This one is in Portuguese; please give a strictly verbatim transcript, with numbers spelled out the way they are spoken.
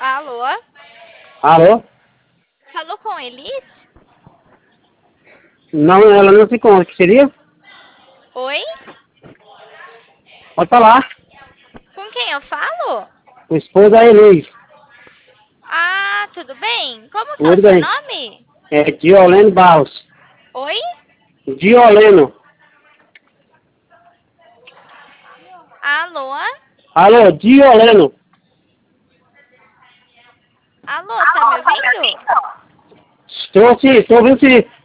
Alô? Alô? Falou com Elis? Não, ela não se conta. Que seria? Oi? Pode falar. Com quem eu falo? O esposo da Elis. Ah, tudo bem? Como que é o Tudo seu bem. nome? É Dioleno Barros. Oi? Dioleno. Alô? Alô, Dioleno. Alô, tá me ouvindo? Estou sim, estou ouvindo sim.